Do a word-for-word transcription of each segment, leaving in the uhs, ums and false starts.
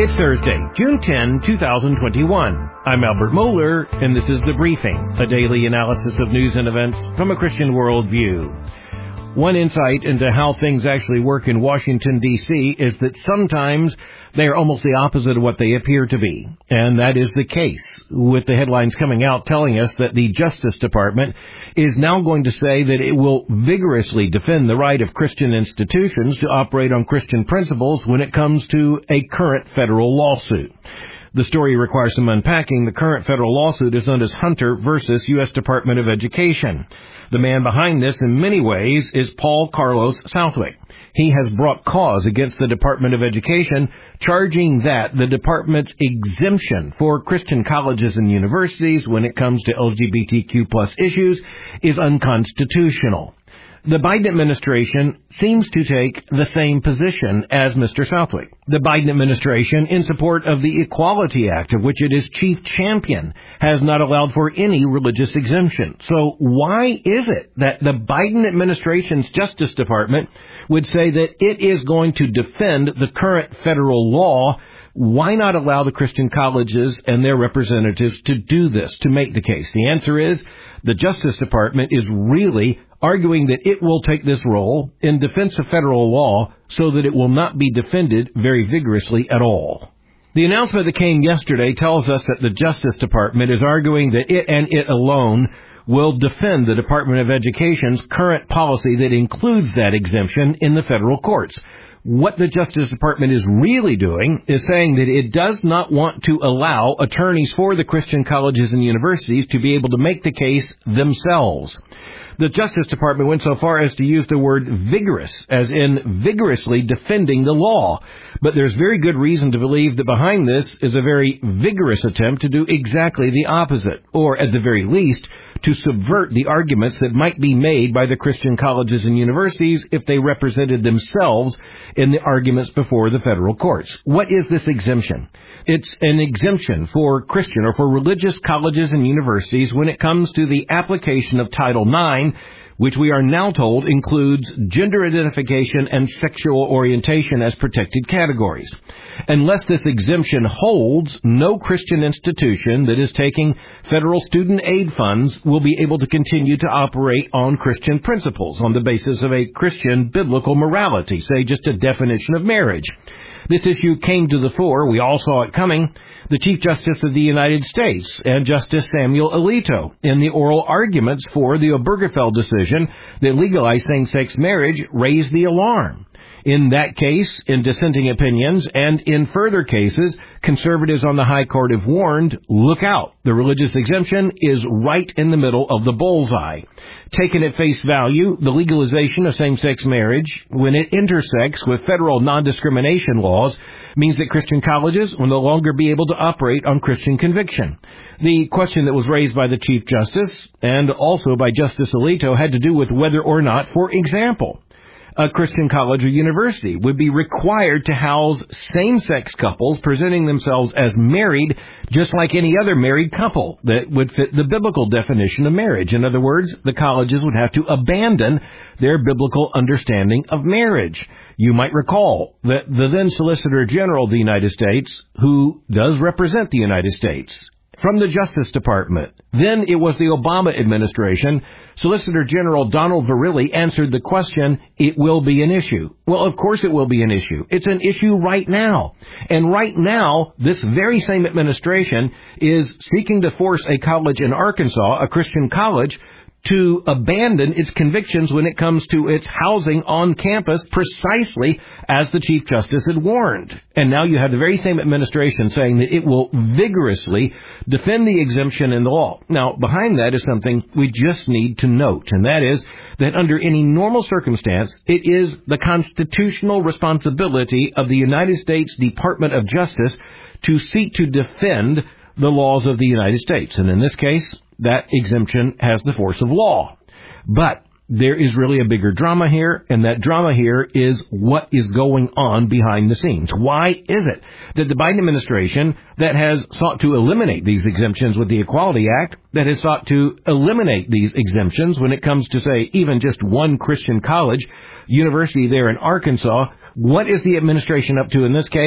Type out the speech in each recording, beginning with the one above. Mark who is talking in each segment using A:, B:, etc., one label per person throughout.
A: It's Thursday, June tenth, twenty twenty-one. I'm Albert Mohler, and this is The Briefing, a daily analysis of news and events from a Christian worldview. One insight into how things actually work in Washington, D C is that sometimes they are almost the opposite of what they appear to be. And that is the case, with the headlines coming out telling us that the Justice Department is now going to say that it will vigorously defend the right of Christian institutions to operate on Christian principles when it comes to a current federal lawsuit. The story requires some unpacking. The current federal lawsuit is known as Hunter versus U S Department of Education. The man behind this, in many ways, is Paul Carlos Southwick. He has brought cause against the Department of Education, charging that the department's exemption for Christian colleges and universities when it comes to L G B T Q plus issues is unconstitutional. The Biden administration seems to take the same position as Mister Southwick. The Biden administration, in support of the Equality Act, of which it is chief champion, has not allowed for any religious exemption. So why is it that the Biden administration's Justice Department would say that it is going to defend the current federal law? Why not allow the Christian colleges and their representatives to do this, to make the case? The answer is the Justice Department is really arguing that it will take this role in defense of federal law so that it will not be defended very vigorously at all. The announcement that came yesterday tells us that the Justice Department is arguing that it and it alone will defend the Department of Education's current policy that includes that exemption in the federal courts. What the Justice Department is really doing is saying that it does not want to allow attorneys for the Christian colleges and universities to be able to make the case themselves. The Justice Department went so far as to use the word vigorous, as in vigorously defending the law. But there's very good reason to believe that behind this is a very vigorous attempt to do exactly the opposite, or at the very least, to subvert the arguments that might be made by the Christian colleges and universities if they represented themselves in the arguments before the federal courts. What is this exemption? It's an exemption for Christian or for religious colleges and universities when it comes to the application of Title nine, which we are now told includes gender identification and sexual orientation as protected categories. Unless this exemption holds, no Christian institution that is taking federal student aid funds will be able to continue to operate on Christian principles on the basis of a Christian biblical morality, say just a definition of marriage. This issue came to the fore. We all saw it coming. The Chief Justice of the United States and Justice Samuel Alito, in the oral arguments for the Obergefell decision that legalized same-sex marriage, raised the alarm. In that case, in dissenting opinions, and in further cases, conservatives on the High Court have warned, look out, the religious exemption is right in the middle of the bullseye. Taken at face value, the legalization of same-sex marriage, when it intersects with federal non-discrimination laws, means that Christian colleges will no longer be able to operate on Christian conviction. The question that was raised by the Chief Justice and also by Justice Alito had to do with whether or not, for example, a Christian college or university would be required to house same-sex couples presenting themselves as married, just like any other married couple that would fit the biblical definition of marriage. In other words, the colleges would have to abandon their biblical understanding of marriage. You might recall that the then Solicitor General of the United States, who does represent the United States, from the Justice Department, then it was the Obama administration, Solicitor General Donald Verrilli answered the question, it will be an issue. Well, of course it will be an issue. It's an issue right now. And right now, this very same administration is seeking to force a college in Arkansas, a Christian college, to abandon its convictions when it comes to its housing on campus, precisely as the Chief Justice had warned. And now you have the very same administration saying that it will vigorously defend the exemption in the law. Now, behind that is something we just need to note, and that is that under any normal circumstance, it is the constitutional responsibility of the United States Department of Justice to seek to defend the laws of the United States. And in this case, that exemption has the force of law. But there is really a bigger drama here, and that drama here is what is going on behind the scenes. Why is it that the Biden administration that has sought to eliminate these exemptions with the Equality Act, that has sought to eliminate these exemptions when it comes to, say, even just one Christian college, university there in Arkansas, what is the administration up to in this case?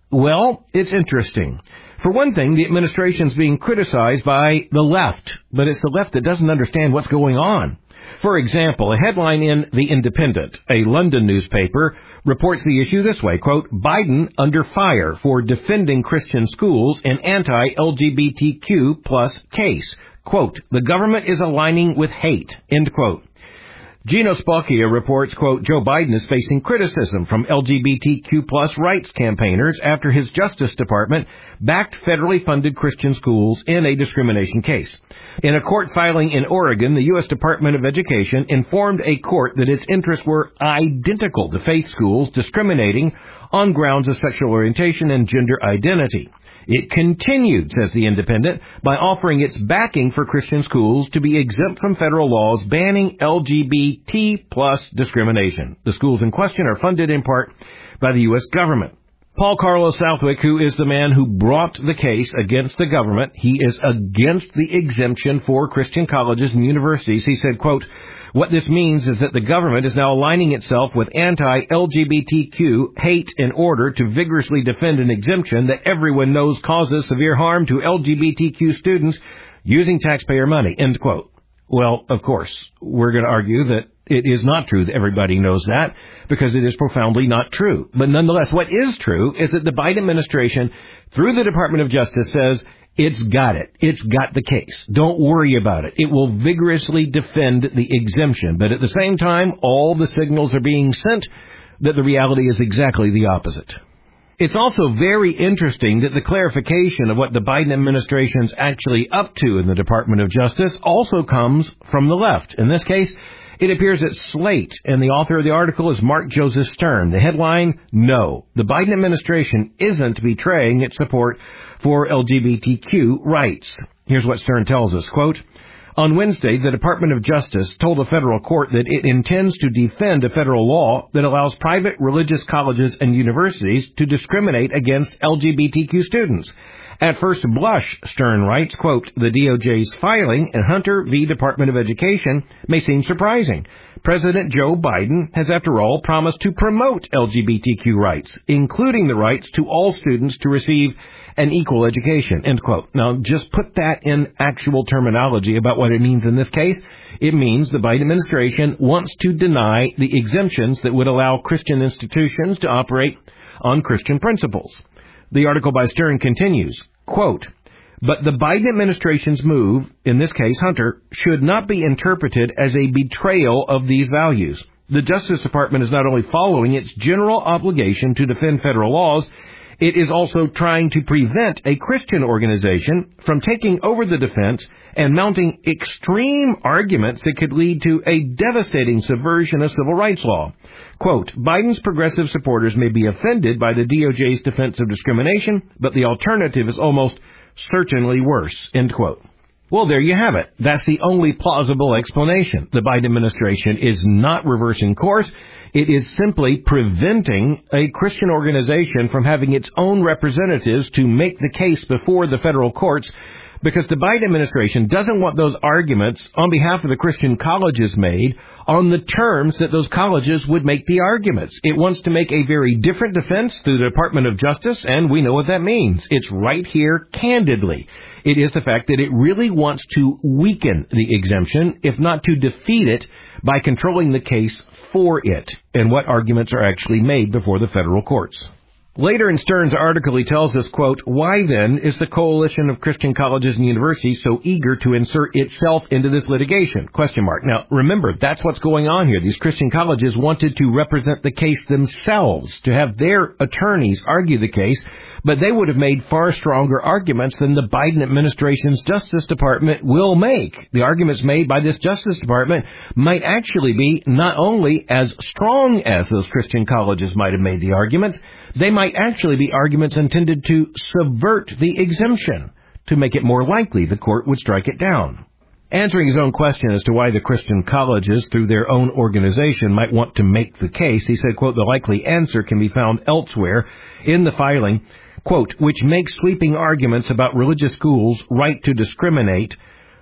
A: Well, it's interesting. For one thing, the administration's being criticized by the left, but it's the left that doesn't understand what's going on. For example, a headline in The Independent, a London newspaper, reports the issue this way, quote, Biden under fire for defending Christian schools in anti-L G B T Q plus case. Quote, the government is aligning with hate, end quote. Gino Spocchia reports, quote, Joe Biden is facing criticism from L G B T Q plus rights campaigners after his Justice Department backed federally funded Christian schools in a discrimination case. In a court filing in Oregon, the U S Department of Education informed a court that its interests were identical to faith schools discriminating on grounds of sexual orientation and gender identity. It continued, says The Independent, by offering its backing for Christian schools to be exempt from federal laws banning L G B T plus discrimination. The schools in question are funded in part by the U S government. Paul Carlos Southwick, who is the man who brought the case against the government, he is against the exemption for Christian colleges and universities. He said, quote, what this means is that the government is now aligning itself with anti-L G B T Q hate in order to vigorously defend an exemption that everyone knows causes severe harm to L G B T Q students using taxpayer money, end quote. Well, of course, we're going to argue that it is not true that everybody knows that, because it is profoundly not true. But nonetheless, what is true is that the Biden administration, through the Department of Justice, says it's got it. It's got the case. Don't worry about it. It will vigorously defend the exemption. But at the same time, all the signals are being sent that the reality is exactly the opposite. It's also very interesting that the clarification of what the Biden administration's actually up to in the Department of Justice also comes from the left. In this case, it appears at Slate, and the author of the article is Mark Joseph Stern. The headline, No, the Biden administration isn't betraying its support for L G B T Q rights. Here's what Stern tells us, quote, on Wednesday, the Department of Justice told a federal court that it intends to defend a federal law that allows private religious colleges and universities to discriminate against L G B T Q students. At first blush, Stern writes, quote, the D O J's filing in Hunter v. Department of Education may seem surprising. President Joe Biden has, after all, promised to promote L G B T Q rights, including the rights to all students to receive an equal education, end quote. Now, just put that in actual terminology about what it means in this case. It means the Biden administration wants to deny the exemptions that would allow Christian institutions to operate on Christian principles. The article by Stern continues, quote, but the Biden administration's move, in this case Hunter, should not be interpreted as a betrayal of these values. The Justice Department is not only following its general obligation to defend federal laws, it is also trying to prevent a Christian organization from taking over the defense and mounting extreme arguments that could lead to a devastating subversion of civil rights law. Quote, Biden's progressive supporters may be offended by the D O J's defense of discrimination, but the alternative is almost certainly worse, end quote. Well, there you have it. That's the only plausible explanation. The Biden administration is not reversing course. It is simply preventing a Christian organization from having its own representatives to make the case before the federal courts, because the Biden administration doesn't want those arguments on behalf of the Christian colleges made on the terms that those colleges would make the arguments. It wants to make a very different defense through the Department of Justice, and we know what that means. It's right here, candidly. It is the fact that it really wants to weaken the exemption, if not to defeat it, by controlling the case for it and what arguments are actually made before the federal courts. Later in Stern's article, he tells us, quote, why then is the Coalition of Christian Colleges and Universities so eager to insert itself into this litigation? Question mark. Now, remember, that's what's going on here. These Christian colleges wanted to represent the case themselves, to have their attorneys argue the case, but they would have made far stronger arguments than the Biden administration's Justice Department will make. The arguments made by this Justice Department might actually be not only as strong as those Christian colleges might have made the arguments, they might actually be arguments intended to subvert the exemption, to make it more likely the court would strike it down. Answering his own question as to why the Christian colleges, through their own organization, might want to make the case, he said, quote, the likely answer can be found elsewhere in the filing, quote, which makes sweeping arguments about religious schools' right to discriminate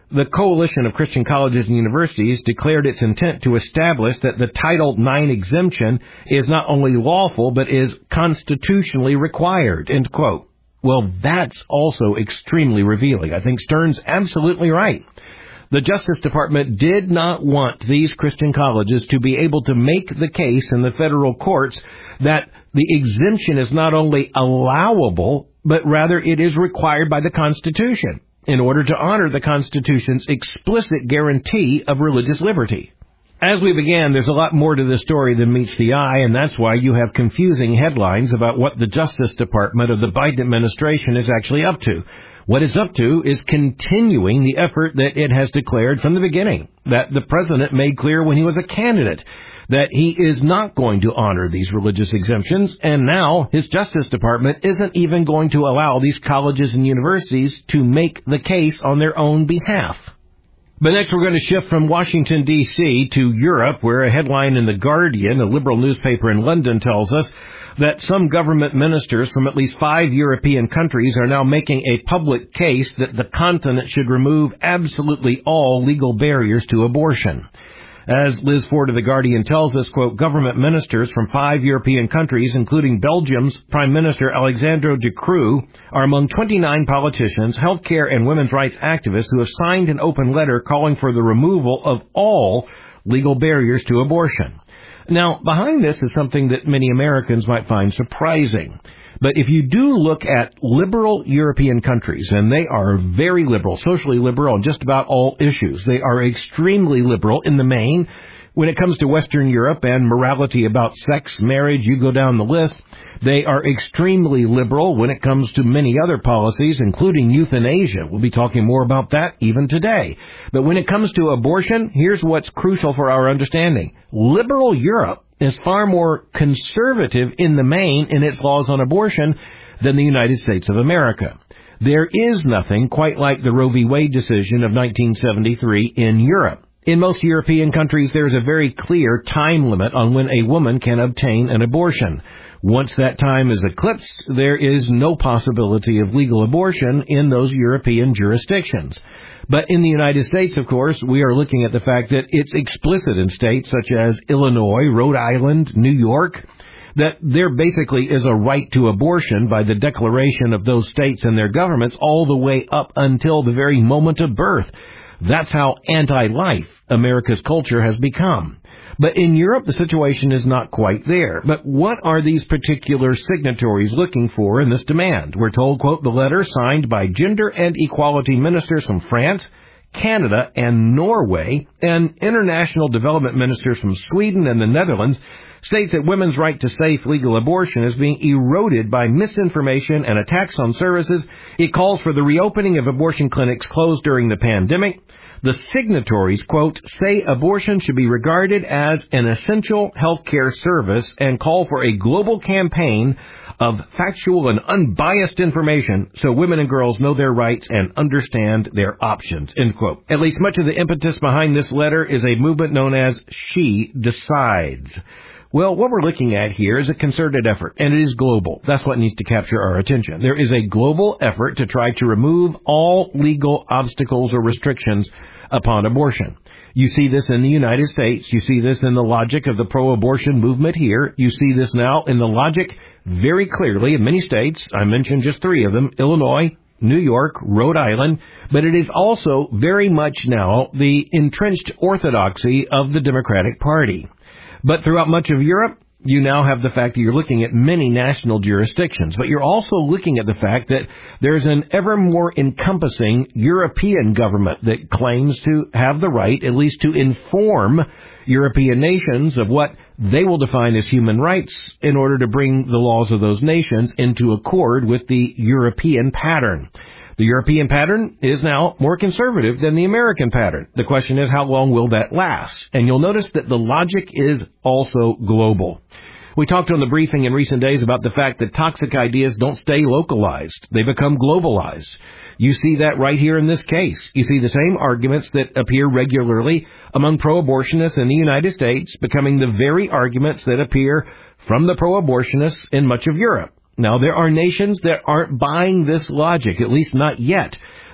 A: The Coalition of Christian Colleges and Universities declared its intent to establish that the Title nine exemption is not only lawful, but is constitutionally required, end quote. Well, that's also extremely revealing. I think Stern's absolutely right. The Justice Department did not want these Christian colleges to be able to make the case in the federal courts that the exemption is not only allowable, but rather it is required by the Constitution in order to honor the Constitution's explicit guarantee of religious liberty. As we began, there's a lot more to this story than meets the eye, and that's why you have confusing headlines about what the Justice Department of the Biden administration is actually up to. What it's up to is continuing the effort that it has declared from the beginning, that the president made clear when he was a candidate, that he is not going to honor these religious exemptions, and now his Justice Department isn't even going to allow these colleges and universities to make the case on their own behalf. But next we're going to shift from Washington, D C to Europe, where a headline in The Guardian, a liberal newspaper in London, tells us that some government ministers from at least five European countries are now making a public case that the continent should remove absolutely all legal barriers to abortion. As Liz Ford of The Guardian tells us, quote, government ministers from five European countries, including Belgium's Prime Minister Alexandre De Croo, are among twenty-nine politicians, healthcare and women's rights activists who have signed an open letter calling for the removal of all legal barriers to abortion. Now, behind this is something that many Americans might find surprising. But if you do look at liberal European countries, and they are very liberal, socially liberal on just about all issues, they are extremely liberal in the main. When it comes to Western Europe and morality about sex, marriage, you go down the list, they are extremely liberal when it comes to many other policies, including euthanasia. We'll be talking more about that even today. But when it comes to abortion, here's what's crucial for our understanding. Liberal Europe is far more conservative in the main in its laws on abortion than the United States of America. There is nothing quite like the Roe v. Wade decision of nineteen seventy-three in Europe. In most European countries, there is a very clear time limit on when a woman can obtain an abortion. Once that time is eclipsed, there is no possibility of legal abortion in those European jurisdictions. But in the United States, of course, we are looking at the fact that it's explicit in states such as Illinois, Rhode Island, New York, that there basically is a right to abortion by the declaration of those states and their governments all the way up until the very moment of birth. That's how anti-life America's culture has become. But in Europe, the situation is not quite there. But what are these particular signatories looking for in this demand? We're told, quote, the letter signed by gender and equality ministers from France, Canada, and Norway, and international development ministers from Sweden and the Netherlands, states that women's right to safe legal abortion is being eroded by misinformation and attacks on services. It calls for the reopening of abortion clinics closed during the pandemic. The signatories, quote, say abortion should be regarded as an essential healthcare service and call for a global campaign of factual and unbiased information so women and girls know their rights and understand their options, end quote. At least much of the impetus behind this letter is a movement known as She Decides. Well, what we're looking at here is a concerted effort, and it is global. That's what needs to capture our attention. There is a global effort to try to remove all legal obstacles or restrictions upon abortion. You see this in the United States. You see this in the logic of the pro-abortion movement here. You see this now in the logic very clearly in many states. I mentioned just three of them, Illinois, New York, Rhode Island, but it is also very much now the entrenched orthodoxy of the Democratic Party. But throughout much of Europe, you now have the fact that you're looking at many national jurisdictions, but you're also looking at the fact that there's an ever more encompassing European government that claims to have the right, at least to inform European nations of what they will define as human rights in order to bring the laws of those nations into accord with the European pattern. The European pattern is now more conservative than the American pattern. The question is, how long will that last? And you'll notice that the logic is also global. We talked on the briefing in recent days about the fact that toxic ideas don't stay localized. They become globalized. You see that right here in this case. You see the same arguments that appear regularly among pro-abortionists in the United States becoming the very arguments that appear from the pro-abortionists in much of Europe. Now, there are nations that aren't buying this logic, at least not yet.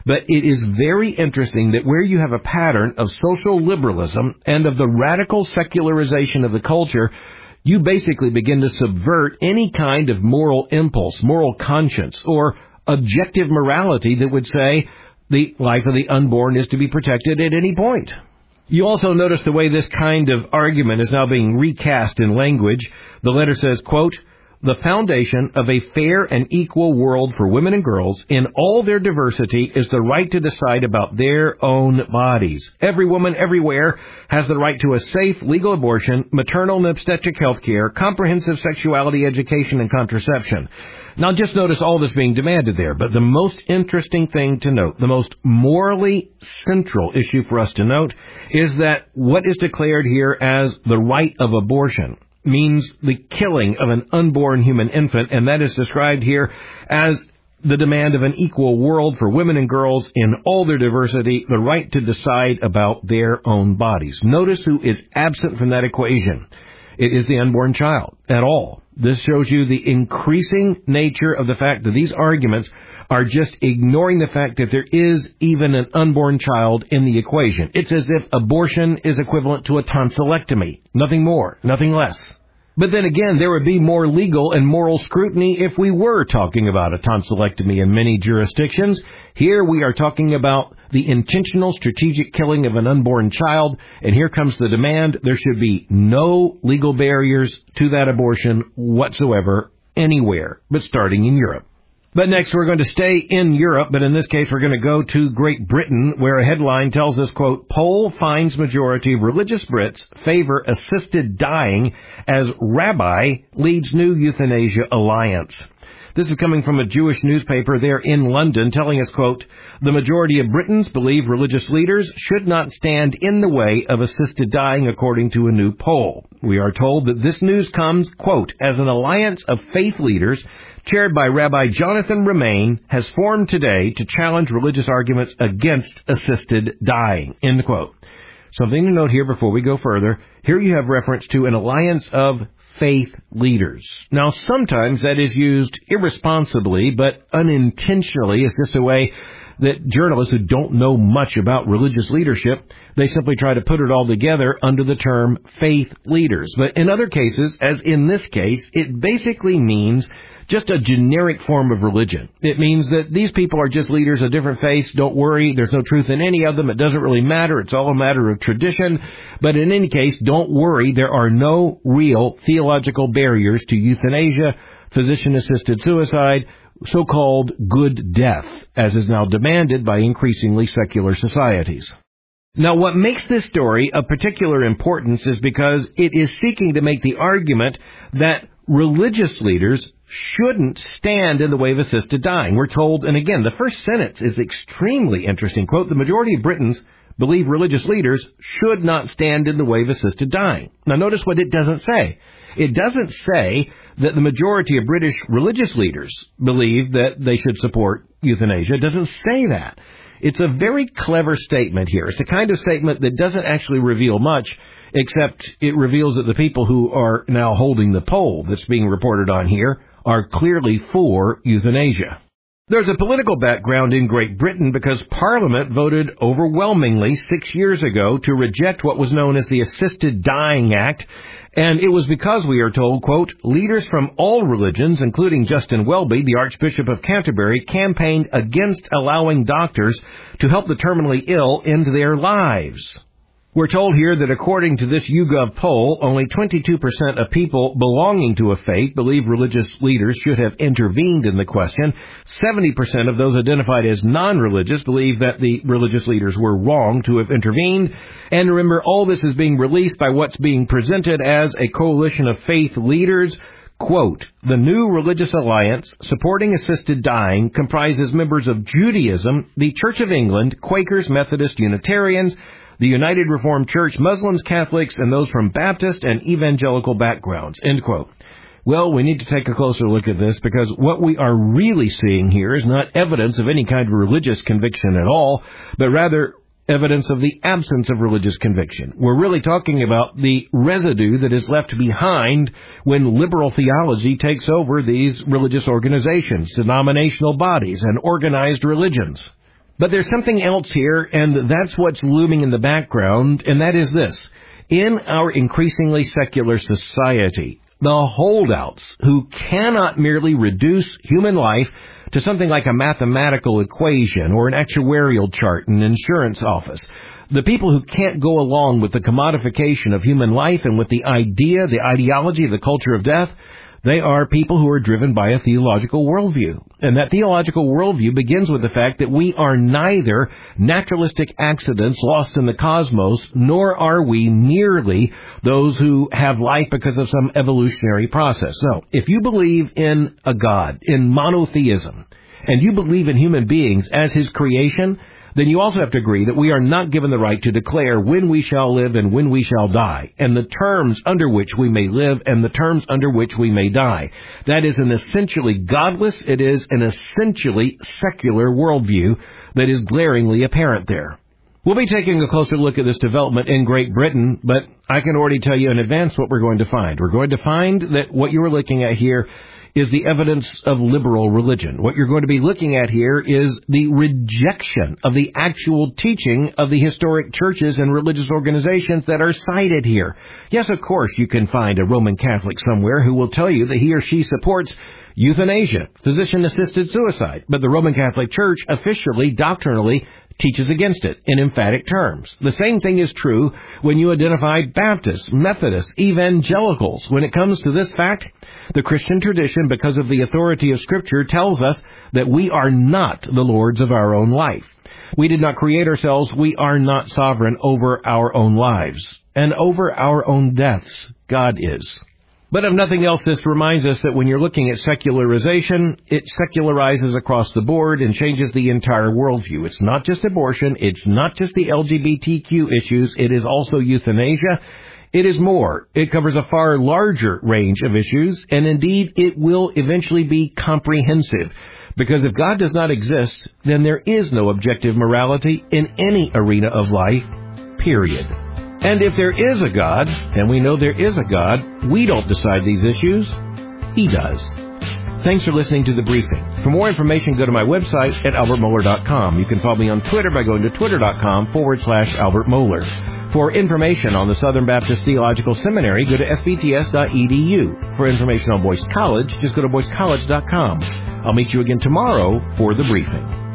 A: But it is very interesting that where you have a pattern of social liberalism and of the radical secularization of the culture, you basically begin to subvert any kind of moral impulse, moral conscience, or objective morality that would say the life of the unborn is to be protected at any point. You also notice the way this kind of argument is now being recast in language. The letter says, quote, "The foundation of a fair and equal world for women and girls in all their diversity is the right to decide about their own bodies. Every woman everywhere has the right to a safe legal abortion, maternal and obstetric health care, comprehensive sexuality education, and contraception." Now just notice all this being demanded there, but the most interesting thing to note, the most morally central issue for us to note, is that what is declared here as the right of abortion means the killing of an unborn human infant, and that is described here as the demand of an equal world for women and girls in all their diversity, the right to decide about their own bodies. Notice who is absent from that equation. It is the unborn child at all. This shows you the increasing nature of the fact that these arguments are just ignoring the fact that there is even an unborn child in the equation. It's as if abortion is equivalent to a tonsillectomy. Nothing more, nothing less. But then again, there would be more legal and moral scrutiny if we were talking about a tonsillectomy in many jurisdictions. Here we are talking about the intentional strategic killing of an unborn child, and here comes the demand. There should be no legal barriers to that abortion whatsoever anywhere, but starting in Europe. But next we're going to stay in Europe, but in this case we're going to go to Great Britain, where a headline tells us, quote, "Poll finds majority of religious Brits favor assisted dying as rabbi leads new euthanasia alliance." This is coming from a Jewish newspaper there in London telling us, quote, "The majority of Britons believe religious leaders should not stand in the way of assisted dying, according to a new poll." We are told that this news comes, quote, "as an alliance of faith leaders chaired by Rabbi Jonathan Remain has formed today to challenge religious arguments against assisted dying," end quote. Something to note here before we go further. Here you have reference to an alliance of faith leaders. Now, sometimes that is used irresponsibly, but unintentionally. It's just a way that journalists who don't know much about religious leadership, they simply try to put it all together under the term faith leaders. But in other cases, as in this case, it basically means just a generic form of religion. It means that these people are just leaders of different faiths. Don't worry, there's no truth in any of them. It doesn't really matter. It's all a matter of tradition. But in any case, don't worry, there are no real theological barriers to euthanasia, physician-assisted suicide, so-called good death, as is now demanded by increasingly secular societies. Now, what makes this story of particular importance is because it is seeking to make the argument that religious leaders shouldn't stand in the way of assisted dying. We're told, and again, the first sentence is extremely interesting, quote, "The majority of Britons believe religious leaders should not stand in the way of assisted dying." Now, notice what it doesn't say. It doesn't say that the majority of British religious leaders believe that they should support euthanasia. It doesn't say that. It's a very clever statement here. It's the kind of statement that doesn't actually reveal much, except it reveals that the people who are now holding the poll that's being reported on here are clearly for euthanasia. There's a political background in Great Britain because Parliament voted overwhelmingly six years ago to reject what was known as the Assisted Dying Act, and it was because, we are told, quote, "leaders from all religions, including Justin Welby, the Archbishop of Canterbury, campaigned against allowing doctors to help the terminally ill end their lives." We're told here that according to this YouGov poll, only twenty-two percent of people belonging to a faith believe religious leaders should have intervened in the question. seventy percent of those identified as non-religious believe that the religious leaders were wrong to have intervened. And remember, all this is being released by what's being presented as a coalition of faith leaders. Quote, "The new religious alliance supporting assisted dying comprises members of Judaism, the Church of England, Quakers, Methodist, Unitarians, the United Reformed Church, Muslims, Catholics, and those from Baptist and evangelical backgrounds," end quote. Well, we need to take a closer look at this because what we are really seeing here is not evidence of any kind of religious conviction at all, but rather evidence of the absence of religious conviction. We're really talking about the residue that is left behind when liberal theology takes over these religious organizations, denominational bodies, and organized religions. But there's something else here, and that's what's looming in the background, and that is this. In our increasingly secular society, the holdouts who cannot merely reduce human life to something like a mathematical equation or an actuarial chart in an insurance office, the people who can't go along with the commodification of human life and with the idea, the ideology, the culture of death, they are people who are driven by a theological worldview. And that theological worldview begins with the fact that we are neither naturalistic accidents lost in the cosmos, nor are we merely those who have life because of some evolutionary process. So, if you believe in a God, in monotheism, and you believe in human beings as His creation, then you also have to agree that we are not given the right to declare when we shall live and when we shall die, and the terms under which we may live and the terms under which we may die. That is an essentially godless, it is an essentially secular worldview that is glaringly apparent there. We'll be taking a closer look at this development in Great Britain, but I can already tell you in advance what we're going to find. We're going to find that what you are looking at here is the evidence of liberal religion. What you're going to be looking at here is the rejection of the actual teaching of the historic churches and religious organizations that are cited here. Yes, of course, you can find a Roman Catholic somewhere who will tell you that he or she supports euthanasia, physician-assisted suicide, but the Roman Catholic Church officially, doctrinally, teaches against it in emphatic terms. The same thing is true when you identify Baptists, Methodists, evangelicals. When it comes to this fact, the Christian tradition, because of the authority of Scripture, tells us that we are not the lords of our own life. We did not create ourselves. We are not sovereign over our own lives. And over our own deaths, God is. But if nothing else, this reminds us that when you're looking at secularization, it secularizes across the board and changes the entire worldview. It's not just abortion. It's not just the L G B T Q issues. It is also euthanasia. It is more. It covers a far larger range of issues, and indeed, it will eventually be comprehensive. Because if God does not exist, then there is no objective morality in any arena of life, period. And if there is a God, and we know there is a God, we don't decide these issues. He does. Thanks for listening to The Briefing. For more information, go to my website at albert mohler dot com. You can follow me on Twitter by going to twitter.com forward slash Albert Mohler. For information on the Southern Baptist Theological Seminary, go to s b t s dot e d u. For information on Boyce College, just go to boyce college dot com. I'll meet you again tomorrow for The Briefing.